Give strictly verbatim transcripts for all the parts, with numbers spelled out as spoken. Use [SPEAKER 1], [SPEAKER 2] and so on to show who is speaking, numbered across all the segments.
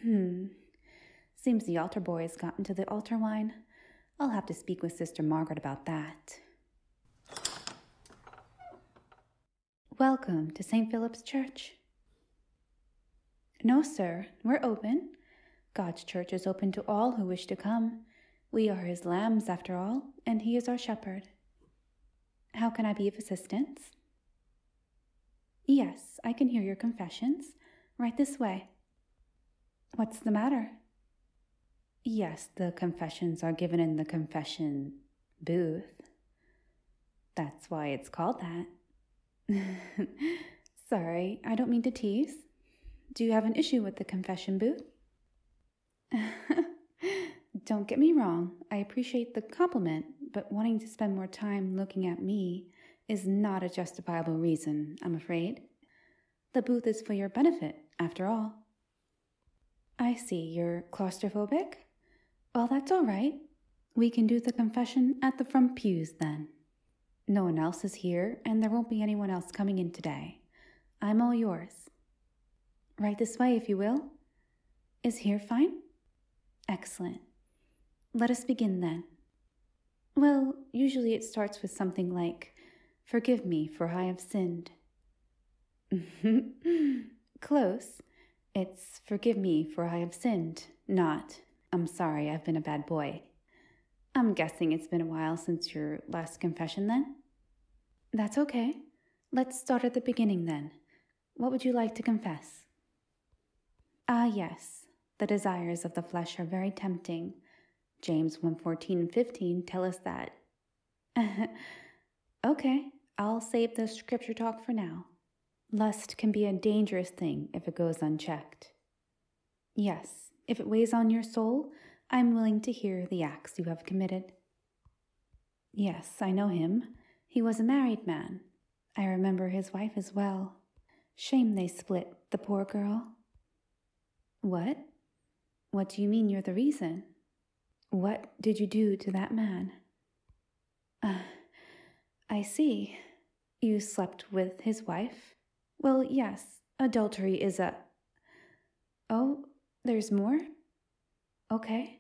[SPEAKER 1] Hmm. Seems the altar boy has gotten to the altar wine. I'll have to speak with Sister Margaret about that. Welcome to Saint Philip's Church. No, sir, we're open. God's church is open to all who wish to come. We are his lambs, after all, and he is our shepherd. How can I be of assistance? Yes, I can hear your confessions. Right this way. What's the matter? Yes, the confessions are given in the confession booth. That's why it's called that. Sorry, I don't mean to tease. Do you have an issue with the confession booth? Don't get me wrong, I appreciate the compliment, but wanting to spend more time looking at me is not a justifiable reason, I'm afraid. The booth is for your benefit, after all. I see, you're claustrophobic? Well, that's all right. We can do the confession at the front pews, then. No one else is here, and there won't be anyone else coming in today. I'm all yours. Right this way, if you will. Is here fine? Excellent. Let us begin, then. Well, usually it starts with something like, "Forgive me, for I have sinned." Close. It's, "Forgive me, for I have sinned," not, "I'm sorry, I've been a bad boy." I'm guessing it's been a while since your last confession, then? That's okay. Let's start at the beginning, then. What would you like to confess? Ah, yes. The desires of the flesh are very tempting. James one fourteen and fifteen tell us that. Okay, I'll save the scripture talk for now. Lust can be a dangerous thing if it goes unchecked. Yes, if it weighs on your soul, I'm willing to hear the acts you have committed. Yes, I know him. He was a married man. I remember his wife as well. Shame they split, the poor girl. What? What do you mean you're the reason? What did you do to that man? Uh, I see. You slept with his wife? Well, yes, adultery is a... Oh, there's more? Okay.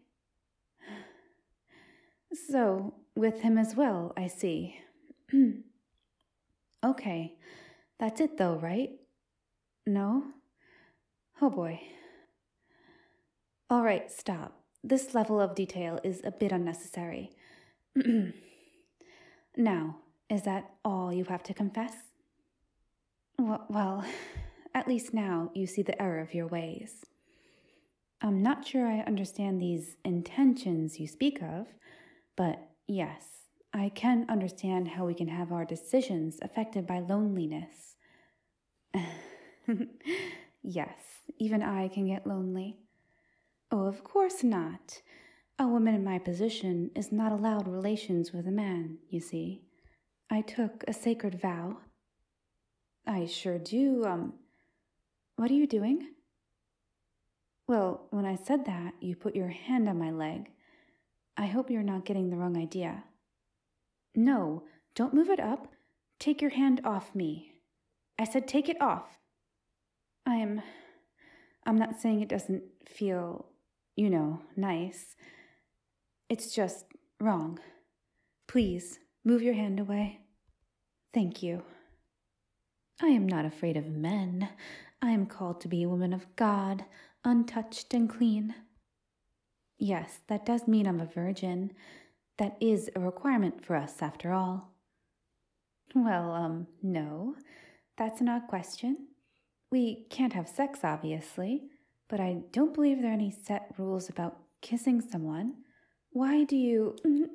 [SPEAKER 1] So, with him as well, I see. Okay, that's it though, right? No? Oh boy. All right, stop. This level of detail is a bit unnecessary. Now, is that all you have to confess? Well, well, at least now you see the error of your ways. I'm not sure I understand these intentions you speak of, but yes, I can understand how we can have our decisions affected by loneliness. Yes, even I can get lonely. Oh, of course not. A woman in my position is not allowed relations with a man, you see. I took a sacred vow. I sure do, um... What are you doing? Well, when I said that, you put your hand on my leg. I hope you're not getting the wrong idea. No, don't move it up. Take your hand off me. I said take it off. I'm... I'm not saying it doesn't feel, you know, nice. It's just wrong. Please, move your hand away. Thank you. I am not afraid of men. I am called to be a woman of God, untouched and clean. Yes, that does mean I'm a virgin. That is a requirement for us, after all. Well, um, no. That's not a question. We can't have sex, obviously, but I don't believe there are any set rules about kissing someone. Why do you...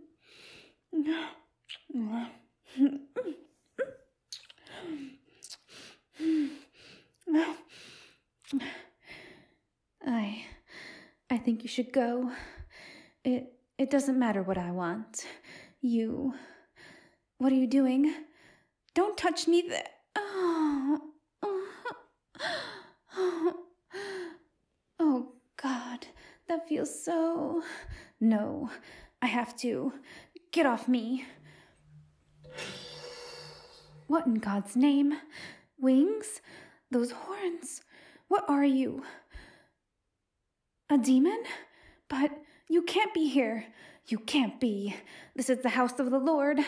[SPEAKER 1] I... I think you should go. It... It doesn't matter what I want. You... What are you doing? Don't touch me there. Oh... Oh, God, that feels so... No, I have to. Get off me. What in God's name? Wings? Those horns? What are you? A demon? But you can't be here. You can't be. This is the house of the Lord.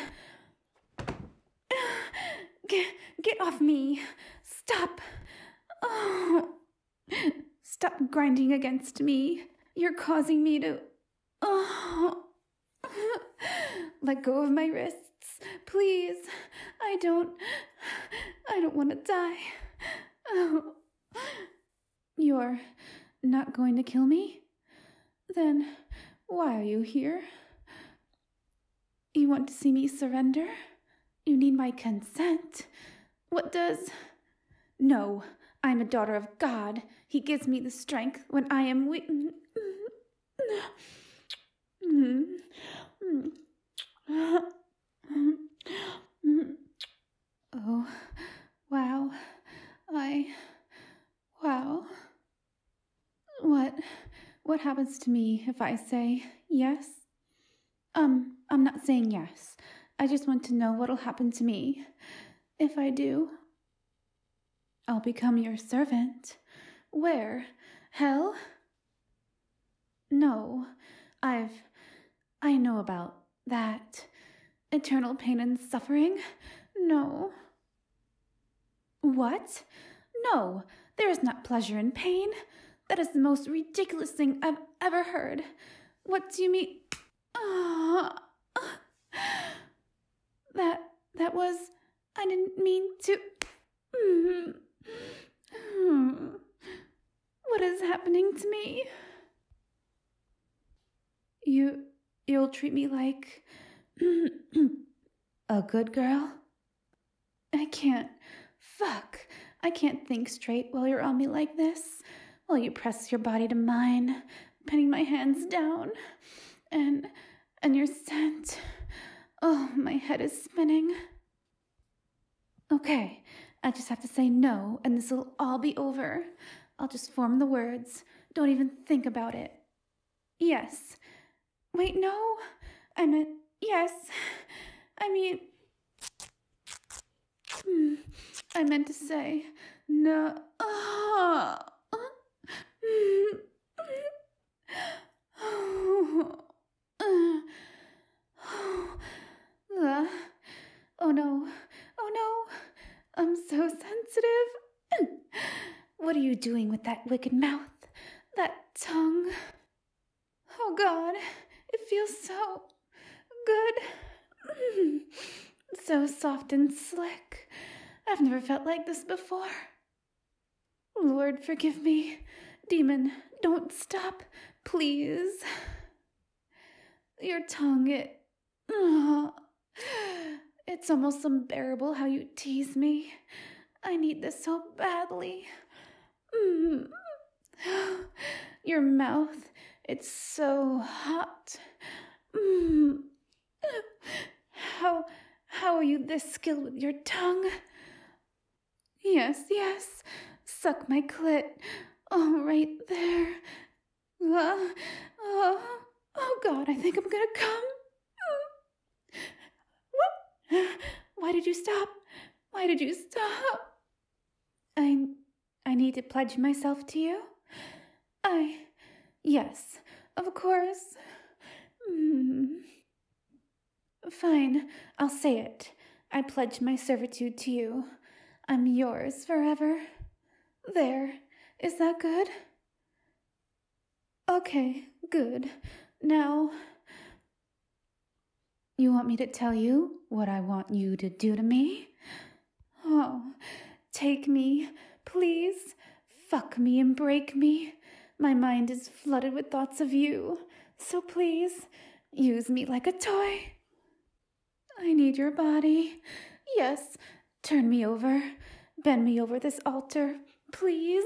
[SPEAKER 1] Get, get off me. Stop. Oh. Stop grinding against me. You're causing me to... Oh. Let go of my wrists. Please. I don't... I don't want to die. Oh. You're not going to kill me? Then why are you here? You want to see me surrender? You need my consent. What does... No, I'm a daughter of God. He gives me the strength when I am weak. Oh, wow. I... Wow. What... What happens to me if I say yes? Um, I'm not saying yes. I just want to know what'll happen to me. If I do, I'll become your servant. Where? Hell? No, I've... I know about that. Eternal pain and suffering? No. What? No, there is not pleasure in pain. That is the most ridiculous thing I've ever heard. What do you mean? Oh, that, that was... I didn't mean to... What is happening to me? You... You'll treat me like... a good girl? I can't... Fuck. I can't think straight while you're on me like this. While you press your body to mine, pinning my hands down, and, and your scent. Oh, my head is spinning. Okay, I just have to say no, and this'll all be over. I'll just form the words. Don't even think about it. Yes. Wait, no. I meant yes. I mean... Hmm. I meant to say no. Oh. Oh no, oh no, I'm so sensitive. What are you doing with that wicked mouth, that tongue? Oh God, it feels so good. So soft and slick. I've never felt like this before. Lord, forgive me. Demon, don't stop, please. Your tongue, it... Oh, it's almost unbearable how you tease me. I need this so badly. Mm. Your mouth, it's so hot. Mm. How, how are you this skilled with your tongue? Yes, yes, suck my clit. Oh, right there. Uh, oh, oh, God, I think I'm gonna come. What? Why did you stop? Why did you stop? I... I need to pledge myself to you? I... Yes, of course. Mm. Fine, I'll say it. I pledge my servitude to you. I'm yours forever. There. Is that good? Okay, good. Now, you want me to tell you what I want you to do to me? Oh, take me, please. Fuck me and break me. My mind is flooded with thoughts of you. So please, use me like a toy. I need your body. Yes, turn me over. Bend me over this altar, please.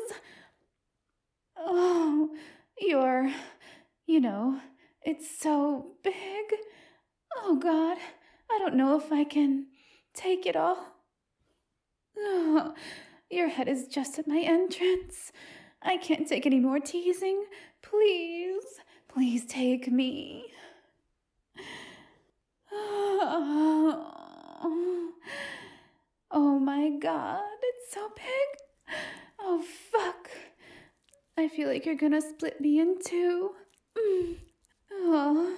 [SPEAKER 1] Oh, you're, you know, it's so big. Oh, God, I don't know if I can take it all. Oh, your head is just at my entrance. I can't take any more teasing. Please, please take me. Oh, oh my God, it's so big. Oh, fuck. I feel like you're gonna split me in two. Mm. Oh.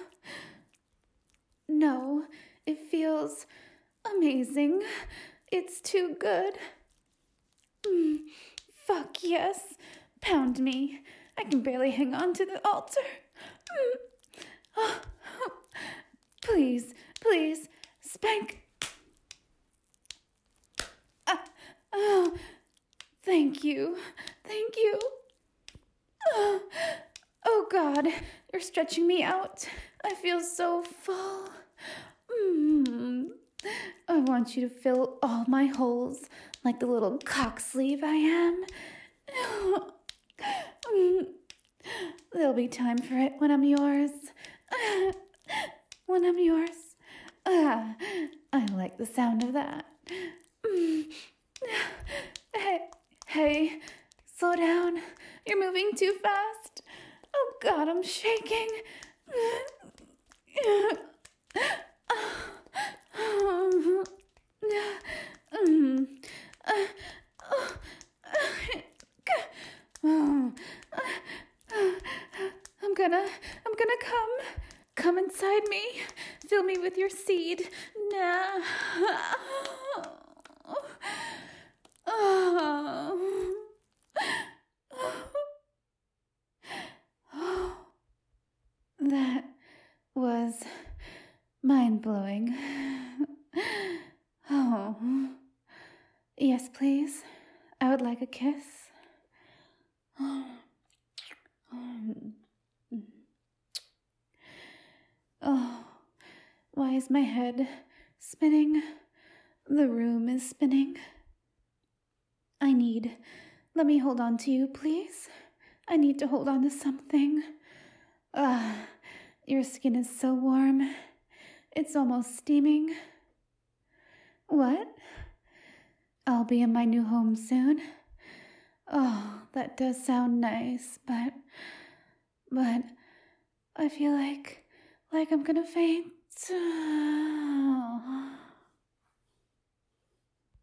[SPEAKER 1] No, it feels amazing. It's too good. Mm. Fuck yes. Pound me. I can barely hang on to the altar. Mm. Oh. Please, please, spank. Ah. Oh. Thank you. Thank you. Oh. Oh God, you're stretching me out. I feel so full. Mm. I want you to fill all my holes like the little cock sleeve I am. Mm. There'll be time for it when I'm yours. When I'm yours. Ah, I like the sound of that. Mm. Hey, hey, slow down. You're moving too fast. Oh God, I'm shaking. I'm gonna, I'm gonna come. Come inside me. Fill me with your seed. Nah. That was mind-blowing. Oh. Yes, please. I would like a kiss. Oh, why is my head spinning? The room is spinning. I need... Let me hold on to you, please. I need to hold on to something. Ah, your skin is so warm. It's almost steaming. What? I'll be in my new home soon. Oh, that does sound nice, but... But... I feel like... Like I'm gonna faint.